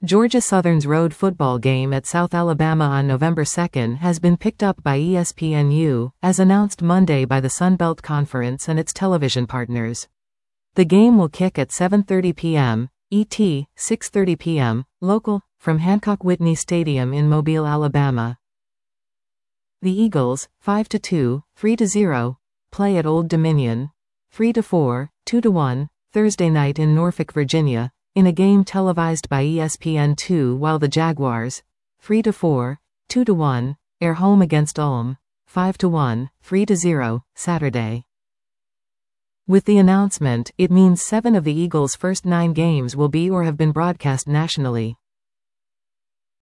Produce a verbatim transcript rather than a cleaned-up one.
Georgia Southern's road football game at South Alabama on November second has been picked up by E S P N U, as announced Monday by the Sun Belt Conference and its television partners. The game will kick at seven thirty p m E T, six thirty p m local, from Hancock-Whitney Stadium in Mobile, Alabama. The Eagles, five to two, three to zero, play at Old Dominion, three to four, two to one, Thursday night in Norfolk, Virginia, in a game televised by E S P N two, while the Jaguars, three to four, two to one, air home against Ulm, five to one, three to zero, Saturday. With the announcement, it means seven of the Eagles' first nine games will be or have been broadcast nationally.